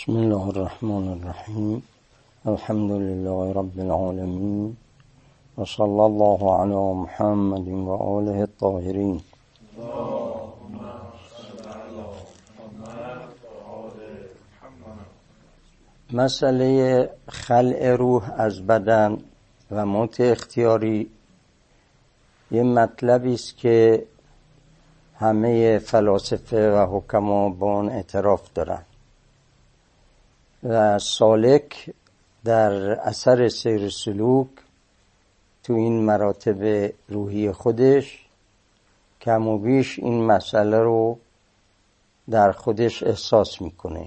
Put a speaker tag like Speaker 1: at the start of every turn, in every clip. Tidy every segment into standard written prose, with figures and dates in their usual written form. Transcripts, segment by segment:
Speaker 1: بسم الله الرحمن الرحیم. الحمد لله رب العالمین و صلی الله علی محمد و آله الطاهرین. مسئله خلع روح از بدن و موت اختیاری یه مطلبی است که همه فلاسفه و حکما با آن اعتراف دارن و سالک در اثر سیر سلوک تو این مراتب روحی خودش کم و بیش این مسئله رو در خودش احساس میکنه.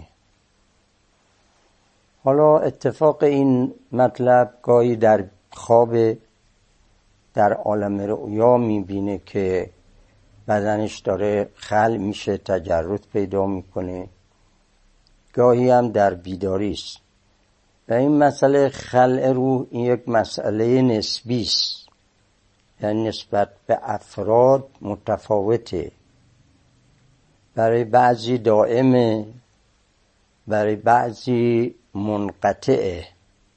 Speaker 1: حالا اتفاق این مطلب گاهی در خواب در عالم رؤیا میبینه که بدنش داره خلع میشه، تجرد پیدا میکنه، گاهی هم در بیداری است. و این مسئله خلع روح این یک مسئله نسبی است، یعنی نسبت به افراد متفاوته. برای بعضی دائمه، برای بعضی منقطعه.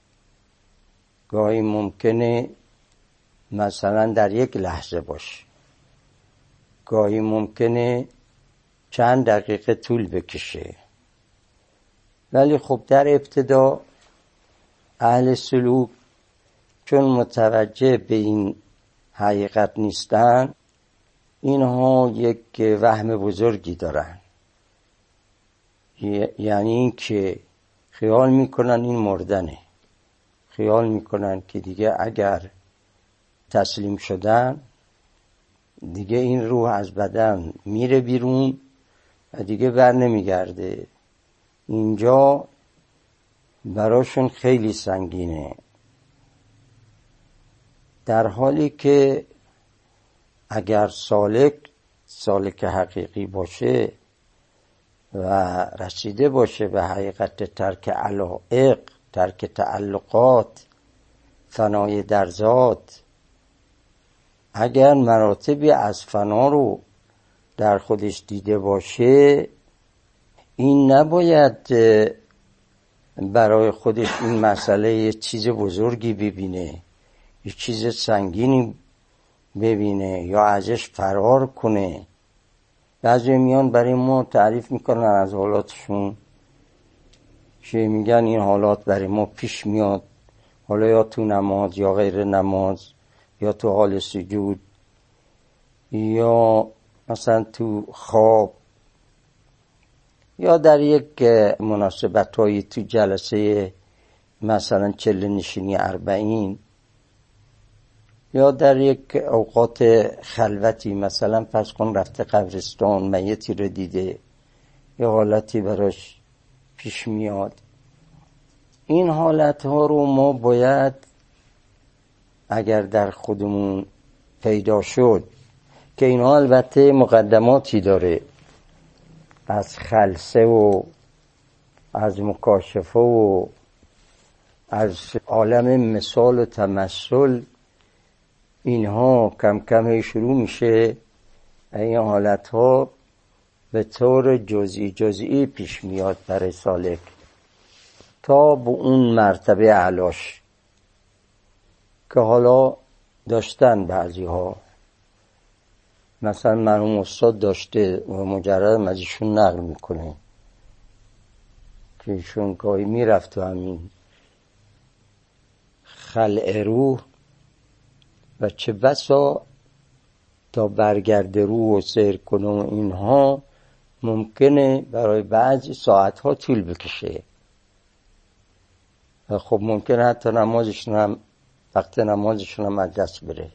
Speaker 1: گاهی ممکنه مثلا در یک لحظه باشه، گاهی ممکنه چند دقیقه طول بکشه. ولی خب در ابتدا اهل سلوک چون متوجه به این حقیقت نیستن، اینها یک وهم بزرگی دارن. یعنی این که خیال میکنن این مردنه، خیال میکنن که دیگه اگر تسلیم شدن دیگه این روح از بدن میره بیرون و دیگه بر نمیگرده. اینجا براشون خیلی سنگینه، در حالی که اگر سالک حقیقی باشه و رسیده باشه به حقیقت ترک علایق، ترک تعلقات، فنای در ذات، اگر مراتبی از فنا رو در خودش دیده باشه، این نباید برای خودش این مسئله یه چیز بزرگی ببینه، یه چیز سنگینی ببینه یا ازش فرار کنه. بعضی میان برای ما تعریف میکنن از حالاتشون، چه میگن این حالات برای ما پیش میاد، حالا یا تو نماز یا غیر نماز، یا تو حال سجود، یا مثلا تو خواب، یا در یک مناسبت‌هایی تو جلسه مثلا چله نشینی 40، یا در یک اوقات خلوتی، مثلا فرض کن رفته قبرستان میتی رو دیده، یه حالتی براش پیش میاد. این حالتها رو ما باید اگر در خودمون پیدا شد، که اینها البته مقدماتی داره، از خلسه و از مکاشفه و از عالم مثال و تمثل، اینها کم کم شروع میشه این حالتها به طور جزئی پیش میاد برای سالک تا به اون مرتبه اعلاش که حالا داشتن بعضی ها. مثلا مرحوم استاد داشته و مجرد از ایشون نقل میکنه که ایشون گاهی میرفت و همین خلع روح و چه بسا تا برگرد روح و سیر کنه و اینها ممکنه برای بعضی ساعتها طول بکشه و خب ممکنه حتی نمازشون هم وقت نمازشون هم از دست بره.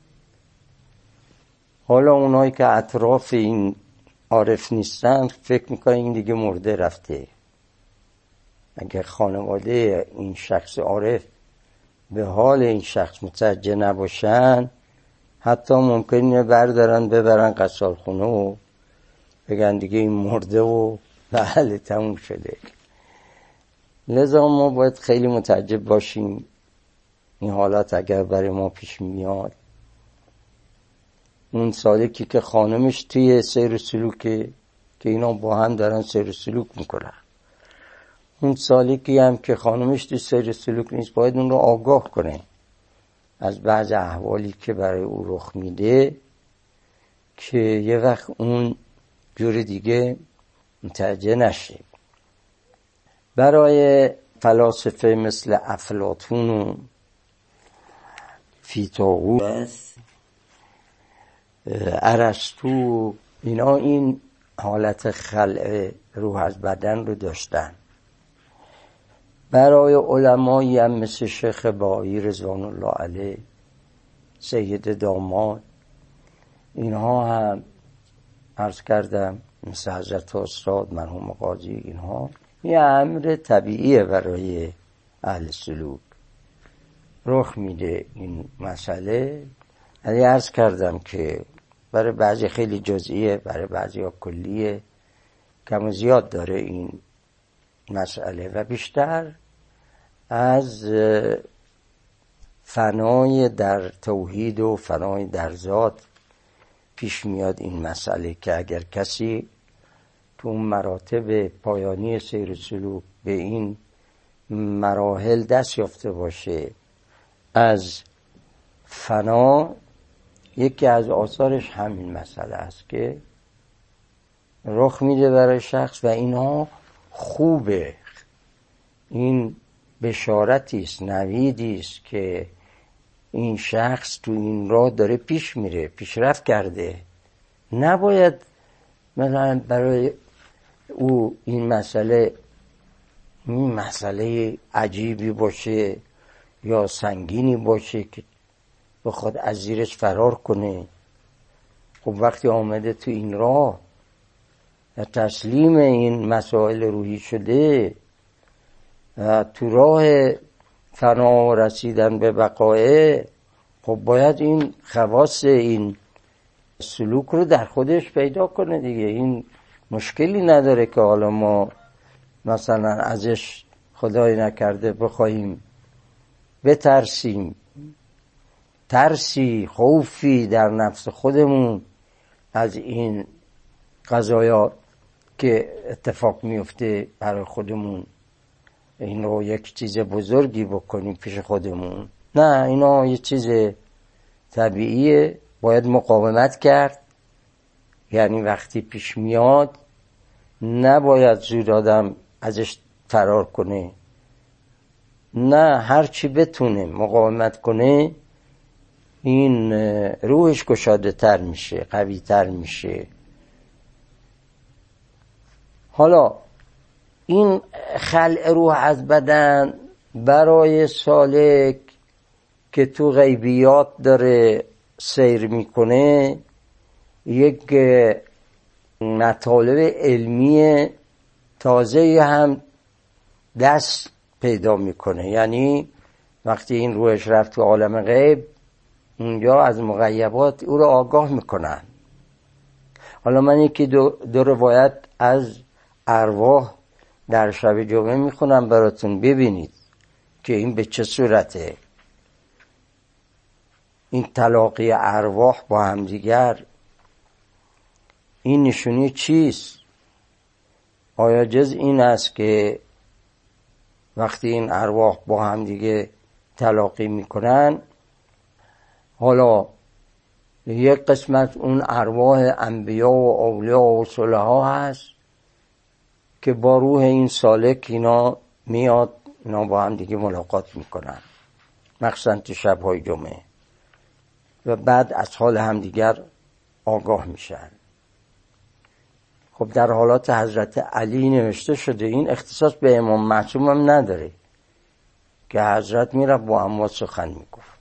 Speaker 1: حالا اونایی که اطراف این عارف نیستن فکر میکنن این دیگه مرده رفته. اگر خانواده این شخص عارف به حال این شخص متوجه نباشن، حتی ممکنه بردارن ببرن قصالخونه و بگن دیگه این مرده و بله تموم شده. لذا ما باید خیلی متعجب باشیم این حالات اگر برای ما پیش میاد. اون سالکی که خانمش توی سیر و سلوکه که اینا با هم دارن سیر و سلوک میکنن، اون سالکی هم که خانمش تو سیر سلوک نیست باید اون رو آگاه کنه از بعض احوالی که برای او رخ میده که یه وقت اون جور دیگه متوجه نشه. برای فلاسفه مثل افلاطون و فیثاغورس، ارسطو، اینا این حالت خلع روح از بدن رو داشتن. برای علمایی هم مثل شیخ بایی رضوان الله علیه، سید داماد، اینها هم عرض کردم مثل حضرت استاد مرحوم قاضی، اینها یه امر طبیعیه برای اهل سلوک رخ میده این مسئله. عرض کردم که برای بعضی خیلی جزئیه، برای بعضی ها کلیه، کم و زیاد داره این مسئله و بیشتر از فنای در توحید و فنای در ذات پیش میاد این مسئله که اگر کسی تو اون مراتب پایانی سیر سلوک به این مراحل دست یافته باشه از فنا، یکی از آثارش همین مسئله است که رخ میده برای شخص و اینها خوبه. این بشارتی است، نویدی است که این شخص تو این راه داره پیش میره، پیشرفت کرده. نباید مثلا برای او این مسئله عجیبی باشه یا سنگینی باشه که بخواد از زیرش فرار کنه. خب وقتی آمده تو این راه و تسلیم این مسائل روحی شده و تو راه فنا و رسیدن به بقایه، خب باید این خواص این سلوک رو در خودش پیدا کنه دیگه. این مشکلی نداره که حالا ما مثلا ازش خدای نکرده بخوایم بترسیم، ترسی خوفی در نفس خودمون از این قضایا که اتفاق میفته برای خودمون این رو یک چیز بزرگی بکنیم پیش خودمون. نه، اینا یه چیز طبیعیه، باید مقاومت کرد. یعنی وقتی پیش میاد نباید زود آدم ازش فرار کنه، نه، هر چی بتونه مقاومت کنه این روحش گشاده تر میشه، قوی تر میشه. حالا این خلع روح از بدن برای سالک که تو غیبیات داره سیر میکنه یک مطالب علمی تازه هم دست پیدا میکنه. یعنی وقتی این روحش رفت تو عالم غیب، اونجا از مغیبات او رو آگاه میکنن. حالا من یکی دو روایت از ارواح در شب جمعه میخونم براتون ببینید که این به چه صورته. این تلاقی ارواح با هم دیگر این نشونی چیست؟ آیا جز این است که وقتی این ارواح با هم دیگه تلاقی میکنن، حالا یک قسمت اون ارواح انبیا و اولیا و صلحا هست که با روح این سالک اینا میاد، اینا با هم دیگه ملاقات میکنن مخصوصا تو شب‌های جمعه و بعد از حال هم دیگر آگاه میشن. خب در حالات حضرت علی نوشته شده، این اختصاص به امام معصوم هم نداره که حضرت میره با اموات سخن میگفت.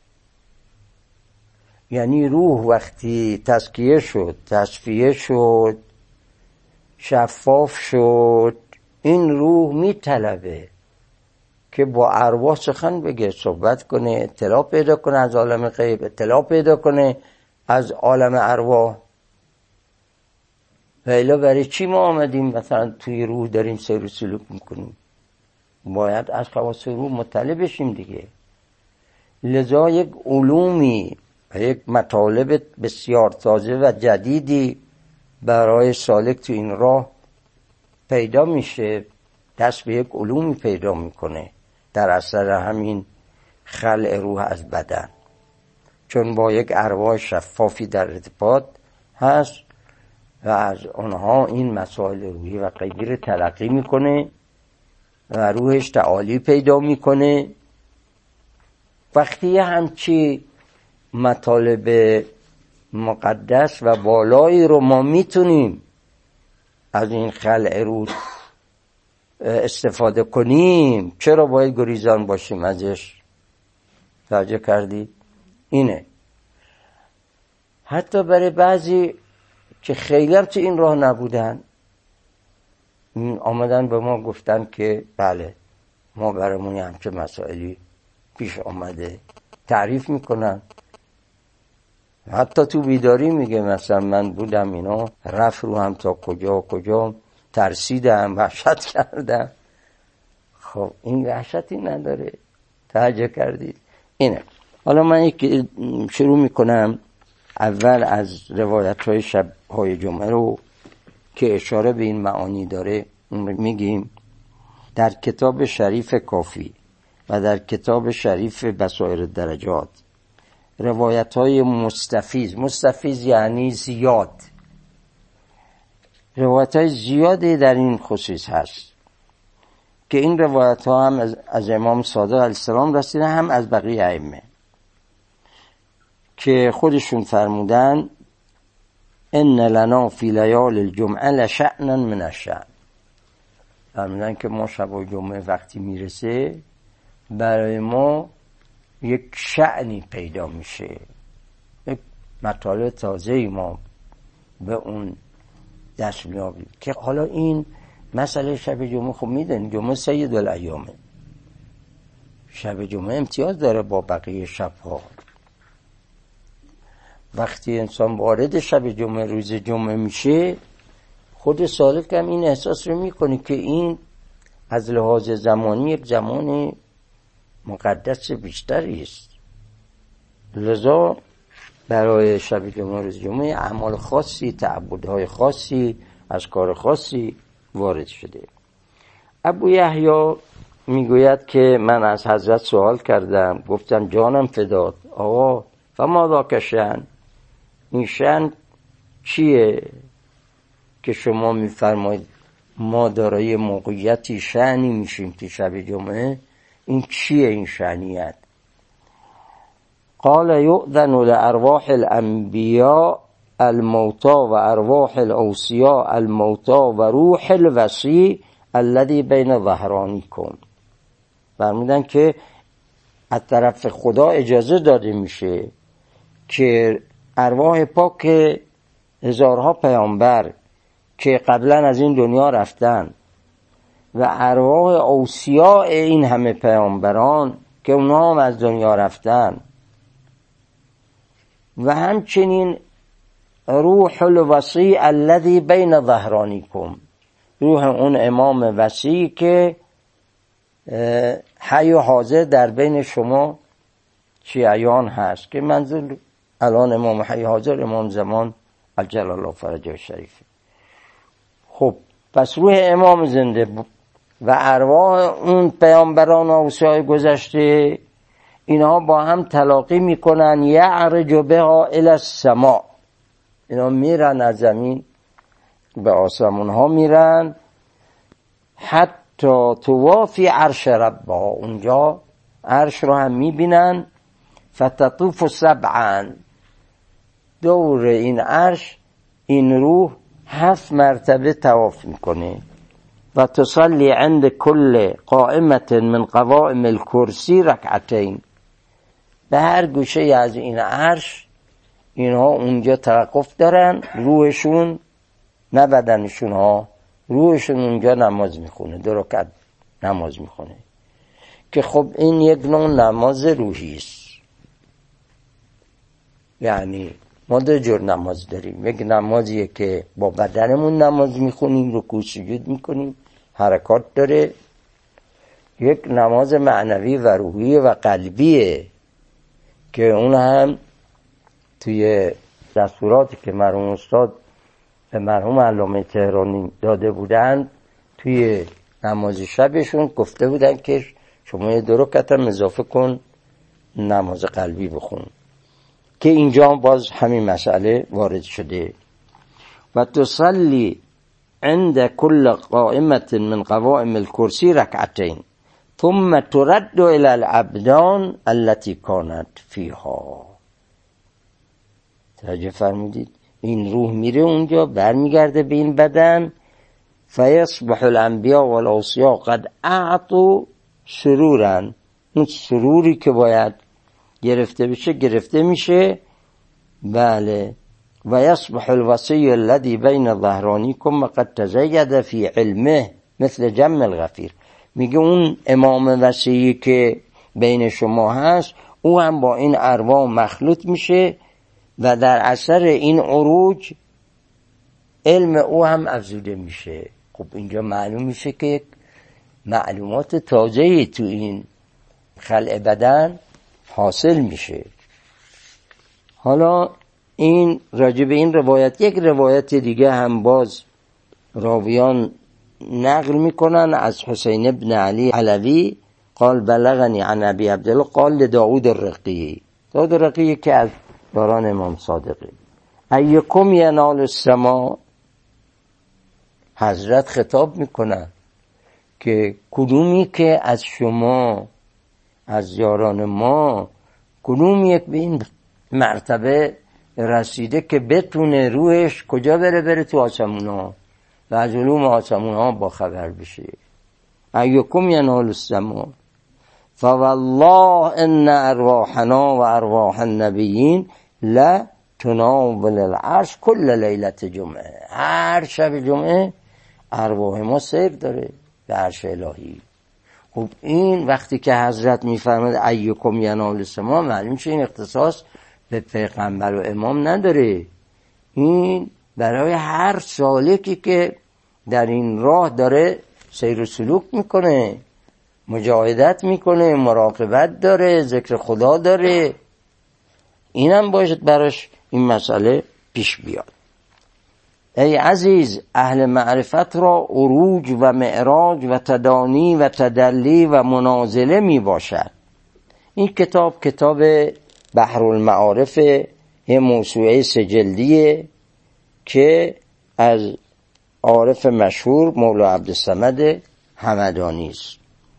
Speaker 1: یعنی روح وقتی تزکیه شد، تصفیه شد، شفاف شد، این روح میطلبه که با ارواح سخن بگه، صحبت کنه، اطلاع پیدا کنه از عالم غیب، اطلاع پیدا کنه از عالم ارواح. و الا برای چی ما آمدیم مثلا توی روح داریم سیر و سلوک میکنیم؟ باید از خواص روح مطلع بشیم دیگه. لذا یک علومی و یک مطالب بسیار تازه و جدیدی برای سالک تو این راه پیدا میشه دست به یک علومی پیدا میکنه در اثر همین خلع روح از بدن، چون با یک ارواح شفافی در ارتباط هست و از آنها این مسائل روحی و غیبی تلقی میکنه و روحش تعالی پیدا میکنه. وقتی همچی مطالب مقدس و بالایی رو ما میتونیم از این خلع روح استفاده کنیم، چرا باید گریزان باشیم ازش؟ توجه کردید؟ اینه. حتی برای بعضی که خیلی هم تو این راه نبودن آمدن به ما گفتن که بله ما برامون همچه مسائلی پیش آمده، تعریف میکنن. حتی تو بیداری میگه مثلا من بودم اینا رفت رو هم تا کجا ترسیدم، وحشت کردم. خب این وحشتی نداره. توجه کردید؟ اینه. حالا من شروع میکنم اول از روایت های شب‌های جمعه رو که اشاره به این معانی داره میگیم. در کتاب شریف کافی و در کتاب شریف بصائر الدرجات روایت های مستفیض یعنی زیاد، روایت های زیادی در این خصوص هست که این روایت ها هم از امام صادق علیه السلام رسیده، هم از بقیه ائمه که خودشون فرمودن ان لنا فی لیال الجمعه لشأنا من الشأن. فرمودن که ما شب جمعه وقتی میرسه برای ما یک شأنی پیدا میشه، یک مطالب تازه‌ای ما به اون دست میابیم. که حالا این مسئله شب جمعه خب میدونید جمعه سید الایامه، شب جمعه امتیاز داره با بقیه شبها. وقتی انسان وارد شب جمعه روز جمعه میشه خود سالک هم این احساس رو میکنه که این از لحاظ زمانی یک زمان مقدس بیشتری است. لذا برای شب جمعه روز جمعه اعمال خاصی، تعبدهای خاصی، اذکار خاصی وارد شده. ابو یحیی میگوید که من از حضرت سوال کردم، گفتم جانم فدات آقا فماذا کشن، این شأن چیه که شما میفرمایید ما دارای موقعیتی شأنی میشیم که شب جمعه، این چیه این شأنیت؟ قال یؤذن لارواح الانبیاء الموتى و ارواح الاوصیاء الموتى و روح الوصی الذي بین ظهرانیکم. فرمودن که از طرف خدا اجازه داده میشه که ارواح پاک هزارها پیامبر که قبلا از این دنیا رفتن و ارواح اوصیاء این همه پیامبران که اونها هم از دنیا رفتن و همچنین روح الوصی الذی بین ظهرانیکم، روح اون امام وصی که حی و حاضر در بین شما شیعیان هست، که منظور الان امام حی حاضر امام زمان عجل الله فرجه شریفه. خب پس روح امام زنده و ارواح اون پیامبران و اوصیاء گذشته اینها با هم تلاقی میکنن، یعرج بها الی السماء، اینا میرن از زمین به آسمون ها میرن، حتی توافی عرش ربها، اونجا عرش رو هم میبینن، فتطوف سبعا، دور این عرش این روح 7 مرتبه طواف میکنه و تصلی عند کل قائمت من قوائم الکرسی رکعتین، به هر گوشه از این عرش اینها اونجا توقف دارن، روحشون نه بدنشون ها، روحشون اونجا نماز میخونه، 2 رکعت نماز میخونه، که خب این یک نوع نماز روحی است. یعنی ما 2 جور نماز داریم، یک نمازیه که با بدنمون نماز میخونیم، رکوع سجود میکنیم، حرکات داره، یک نماز معنوی و روحی و قلبیه که اون هم توی دستوراتی که مرحوم استاد به مرحوم علامه تهرانی داده بودند توی نماز شبشون گفته بودن که شما یه 2 رکعت هم اضافه کن نماز قلبی بخون، که اینجا باز همین مسئله وارد شده. و تصلی عند كل قائمة من قوائم الكرسي ركعتين ثم ترد الى الابدان التي كانت فيها. توجه فرمودید؟ این روح میره اونجا، برمیگرده به این بدن. فیصبح الانبیاء والاوصیاء قد اعطوا سرورا، اون سروری که باید گرفته بشه گرفته میشه. بله. و یصبح الوصی الذی بین ظهرانیکم قد تزید فی علمه مثل جم الغفیر. میگه اون امام وصیی که بین شما هست او هم با این ارواح مخلوط میشه و در اثر این عروج علم او هم افزوده میشه. خب اینجا معلوم میشه که معلومات تازه‌ای تو این خلع بدن حاصل میشه. حالا این راجع به این روایت یک روایت دیگه هم باز راویان نقل میکنن از حسین ابن علی علوی قال بلغنی عن ابی عبدالله قال لداود الرقی. داود الرقی که از یاران امام صادقه. ایکم ینال السما، حضرت خطاب میکنن که کدومی که از شما از یاران ما کدوم یک به این مرتبه رسیده که بتونه روحش کجا بره تو آسمون ها و از علوم آسمون ها با خبر بشه. ایکم ینال السما فوالله ان ارواحنا و ارواح النبیین لا تناول العرش کل لیلت جمعه. هر شب جمعه ارواح ما سیر داره به عرش الهی. خب این وقتی که حضرت میفرماد ایکم ینال السما، معلوم شه این اختصاص به پیغمبر و امام نداره. این برای هر سالکی که در این راه داره سیر و سلوک میکنه، مجاهدت میکنه، مراقبت داره، ذکر خدا داره، اینم باید براش این مسئله پیش بیاد. ای عزیز، اهل معرفت را عروج و معراج و تدانی و تدلی و منازله می باشد. این کتاب بحر المعارف، یه موسوعه 3 جلدیه که از عارف مشهور مولا عبدالصمد همدانی است.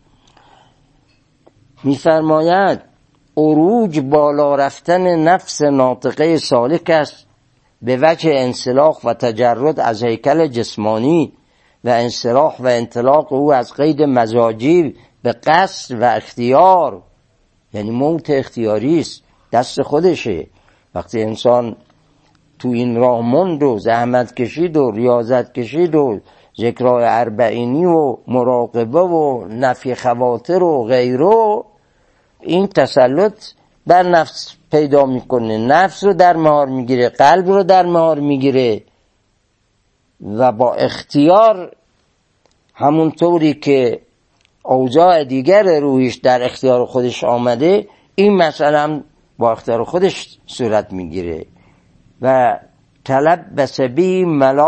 Speaker 1: می‌فرماید عروج بالا رفتن نفس ناطقه سالک است به وجه انسلاخ و تجرد از هیکل جسمانی و انسلاخ و انطلاق او از قید مزاجی به قصد و اختیار. یعنی موت اختیاری است، دست خودشه. وقتی انسان تو این راه موند و زحمت کشید و ریاضت کشید و ذکرای اربعینی و مراقبه و نفی خواطر و غیره، این تسلط بر نفس پیدا میکنه، نفس رو در مهار میگیره، قلب رو در مهار میگیره و با اختیار، همونطوری که اوضاع دیگر روحش در اختیار خودش آمده، این مسئله هم با اختیار خودش صورت میگیره. و تلبس بی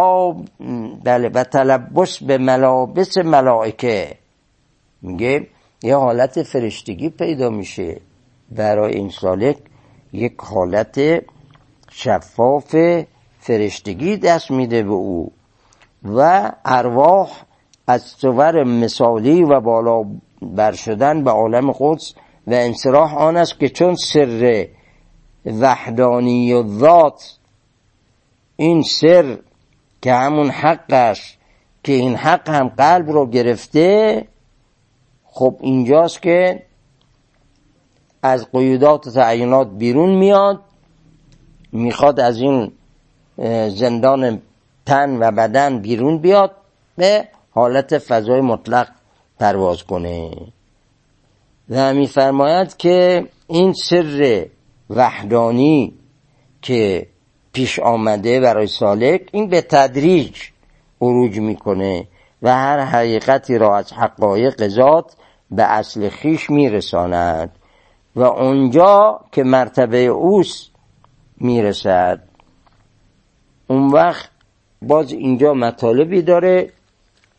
Speaker 1: و تلبس به ملابس ملائکه، میگه یه حالت فرشتگی پیدا میشه برای این سالک، یک حالت شفاف فرشتگی دست میده به او و ارواح از صور مثالی و بالا بر شدن به عالم قدس و انصراح آن است که چون سر وحدانی و ذات، این سر که همون حق است که این حق هم قلب رو گرفته، خب اینجاست که از قیودات و تعیینات بیرون میاد، میخواد از این زندان تن و بدن بیرون بیاد، به حالت فضای مطلق پرواز کنه. و میفرماید که این سر وحدانی که پیش آمده برای سالک، این به تدریج عروج میکنه و هر حقیقتی را از حقایق ذات به اصل خیش میرساند و اونجا که مرتبه اوست میرسد. اون وقت باز اینجا مطالبی داره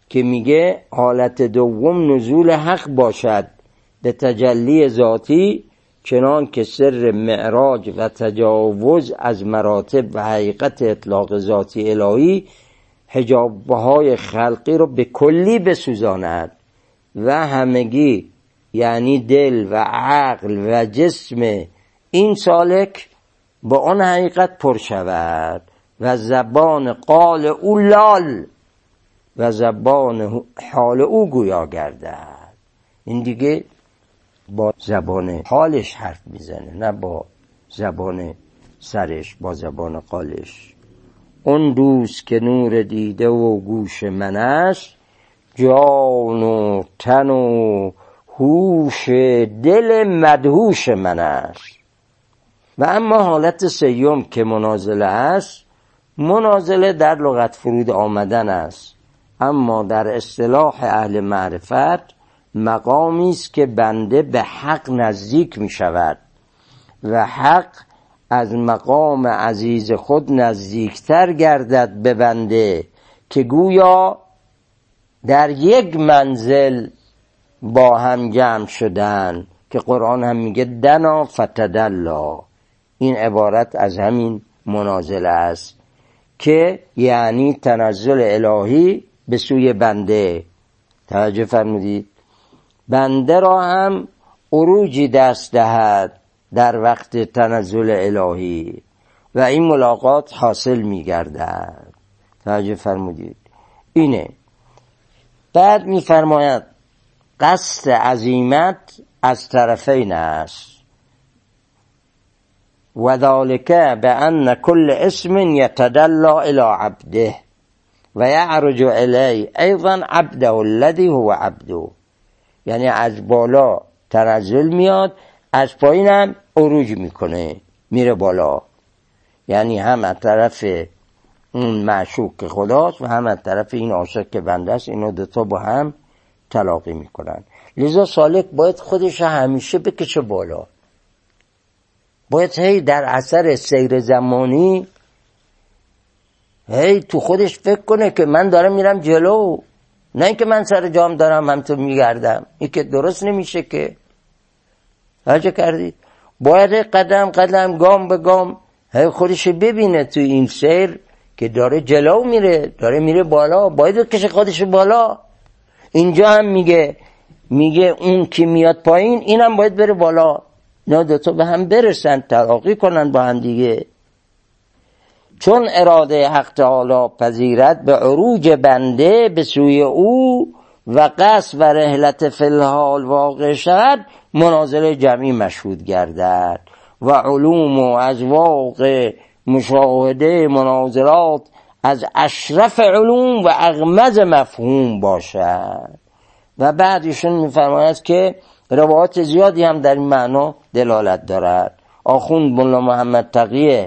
Speaker 1: که میگه حالت دوم نزول حق باشد به تجلی ذاتی، چنان که سر معراج و تجاوز از مراتب و حقیقت اطلاق ذاتی الهی حجابهای خلقی رو به کلی بسوزاند و همگی، یعنی دل و عقل و جسم این سالک با آن حقیقت پر شود و زبان قال او لال و زبان حال او گویا گردد. این دیگه با زبان حالش حرف میزنه، نه با زبان سرش، با زبان قالش. اون دوست که نور دیده و گوش من است، جان و تن و هوش دل مدهوش من است. و اما حالت سیوم که منازله است، منازله در لغت فرود آمدن است، اما در اصطلاح اهل معرفت مقامی است که بنده به حق نزدیک می شود و حق از مقام عزیز خود نزدیکتر گردد به بنده، که گویا در یک منزل با هم جمع شدن، که قرآن هم میگه دنا فتدلا. این عبارت از همین منازله است که یعنی تنزل الهی به سوی بنده. توجه فرمودید؟ بنده را هم عروجی دست دهد در وقت تنزل الهی و این ملاقات حاصل می‌گردد. توجه فرمودید؟ اینه. بعد می‌فرماید قصد عزیمت از طرفین است، و ذلك بأن كل اسم يتدلى إلى عبده و یعرج الیه ایضا عبده الذي هو عبده. یعنی از بالا تنزل میاد، از پایین هم عروج میکنه، میره بالا. یعنی هم از طرف اون معشوق که خداست و هم از طرف این عاشق که بنده است، اینا دوتا با هم تلاقی میکنن. لذا سالک باید خودش همیشه بکشه بالا، باید هی در اثر سیر زمانی هی تو خودش فکر کنه که من دارم میرم جلو، نه اینکه من سر جام دارم همینطور میگردم. این که درست نمیشه که. هرچه کردید باید قدم قدم گام به گام هی خودش ببینه تو این سیر که داره جلو میره، داره میره بالا، باید کشه خودش بالا. اینجا هم میگه اون که میاد پایین اینم باید بره بالا، نه دوتا به هم برسن، تلاقی کنن با هم دیگه. چون اراده حق تعالی پذیرد به عروج بنده به سوی او و قصد و رحلت فی الحال واقع شد، منازله جمعی مشهود گردد و علوم و اذواق مشاهده مناظرات از اشرف علوم و اغمض مفهوم باشد. و بعدشون میفرماید که روایات زیادی هم در این معنا دلالت دارد. آخوند مولا محمد تقی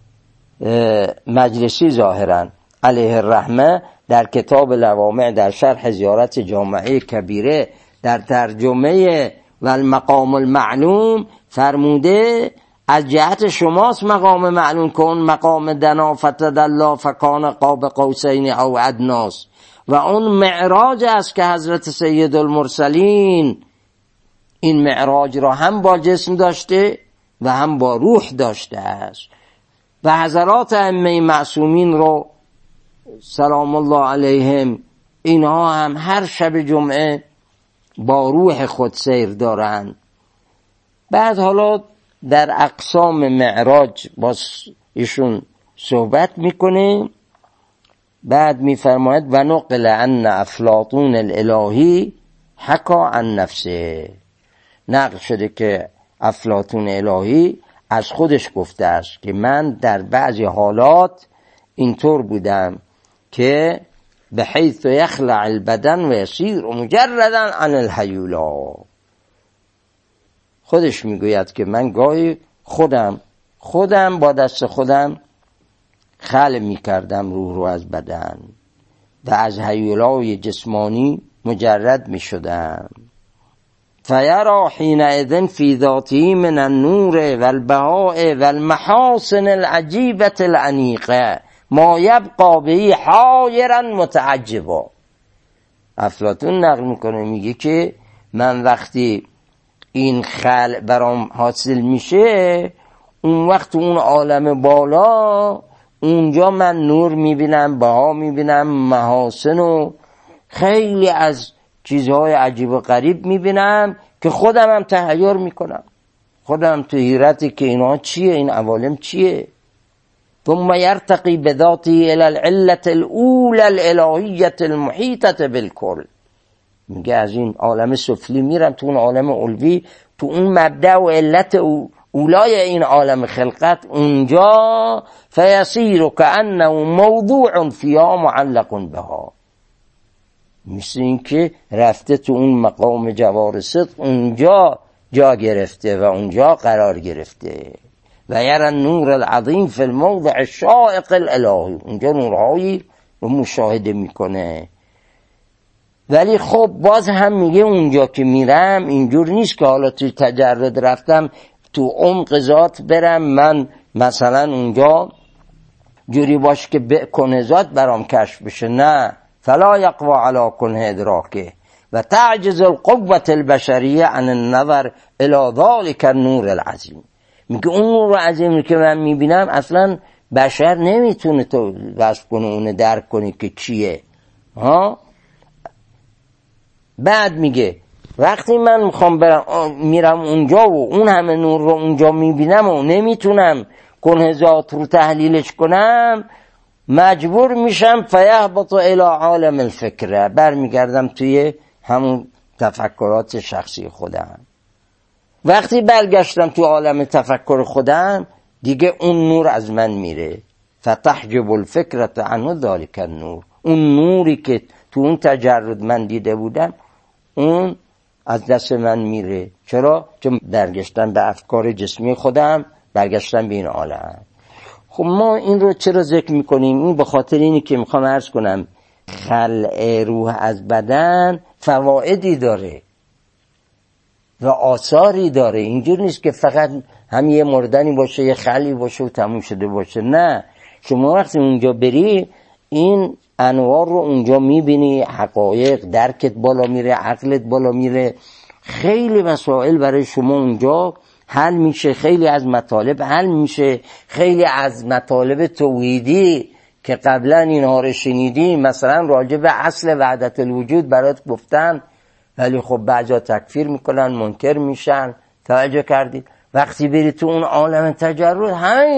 Speaker 1: مجلسی ظاهرا علیه الرحمه در کتاب لوامع در شرح زیارت جامعه کبیره در ترجمه و المقام المعلوم فرموده از جهت شماست مقام معلوم کن مقام دنا فتدلا فکان قاب قوسین او ادناس. و اون معراج است که حضرت سید المرسلین این معراج را هم با جسم داشته و هم با روح داشته است و حضرات ائمه معصومین رو سلام الله علیهم اینها هم هر شب جمعه با روح خود سیر دارند. بعد حالا در اقسام معراج با ایشون صحبت میکنه. بعد میفرماید و نقل ان افلاطون الالهی حکا عن نفسه، نقل شده که افلاطون الهی از خودش گفته است که من در بعضی حالات اینطور بودم که به حیث یخلع البدن و یصیر مجردا عن الهیولا. خودش میگوید که من گاهی خودم با دست خودم خلع میکردم روح رو از بدن و از هیولای جسمانی مجرد میشدم. فیرا حینئذ فی ذاته من النور والبهاء والمحاسن العجیبة العنیقه ما یبقى به حایرا متعجبا. افلاطون نقل میکنه، میگه که من وقتی این خلع برام حاصل میشه، اون وقت اون عالم بالا، اونجا من نور میبینم، بها میبینم، محاسن و خیلی از چیزهای عجیب و غریب میبینم که خودم هم تحیر میکنم، خودم تو حیرتی که اینا چیه، این عوالم چیه. ثم يرتقي بذاته الى العلة الاولى الالهية المحيطة بالكل. میگه از این عالم سفلی میرم تو اون عالم علوی، تو اون مبدأ و علت اولای این عالم خلقت، اونجا فیصیر کأنه موضوع فیها معلق بها، مثل این که رفته تو اون مقام جوار صدق، اونجا جا گرفته و اونجا قرار گرفته. و یرى النور العظیم فی الموضع الشائق الالهی، اونجا نورهایی رو مشاهده میکنه. ولی خب باز هم میگه اونجا که میرم اینجور نیست که حالا توی تجرد رفتم تو عمق ذات برم، من مثلا اونجا جوری باش که کنه ذات برام کشف بشه، نه. فلا یقوى علی کنه ادراکه و تعجز القوة البشریه عن النظر الى ذلك النور العظیم. میگه اون نور عظیمی که من میبینم اصلا بشر نمیتونه تو وصف کنه، اون درک کنه که چیه. بعد میگه وقتی من میخوام برم میرم اونجا و اون همه نور رو اونجا میبینم و نمیتونم کنه ذات رو تحلیلش کنم، مجبور میشم فیهبط الی عالم الفکر، برمیگردم توی همون تفکرات شخصی خودم. وقتی برگشتم تو عالم تفکر خودم، دیگه اون نور از من میره. فتحجب الفکرة عنه ذلك النور، اون نوری که تو اون تجرد من دیده بودم اون از دست من میره. چرا؟ چون برگشتن به افکار جسمی خودم، برگشتن به این عالم. خب ما این رو چرا ذکر میکنیم؟ این به خاطر اینی که میخوام عرض کنم خلع روح از بدن فوائدی داره و آثاری داره. اینجور نیست که فقط هم یه مردنی باشه، یه خلی باشه و تموم شده باشه. نه، شما وقتی اونجا بری این انوار رو اونجا میبینی، حقایق، درکت بالا میره، عقلت بالا میره، خیلی مسائل برای شما اونجا حل میشه، خیلی از مطالب حل میشه، خیلی از مطالب توحیدی که قبلا اینها رو شنیدی، مثلا راجع به اصل وحدت الوجود برات گفتن، ولی خب بعضا تکفیر میکنن، منکر میشن. توجه کردید؟ وقتی بری تو اون عالم تجرد،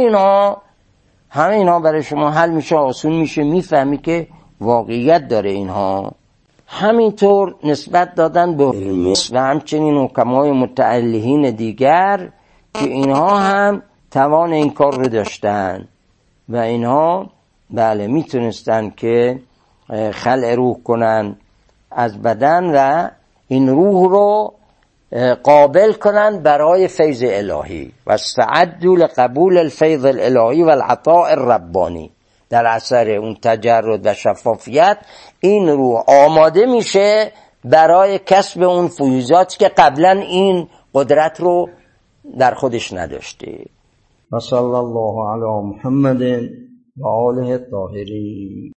Speaker 1: همه اینا برای شما حل میشه، آسون میشه، میفهمی که واقعیت داره اینها. همینطور نسبت دادن به علم و همچنین حکمای متعلهین دیگر که اینها هم توان این کار رو داشتن و اینها بله میتونستن که خلع روح کنن از بدن و این روح رو قابل کنن برای فیض الهی و استعدوا لقبول الفیض الالهی و العطاء الربانی. در اثر اون تجرد و شفافیت این روح آماده میشه برای کسب اون فیوزات که قبلا این قدرت رو در خودش نداشته. و صلی الله علی محمد و آله الطاهرین.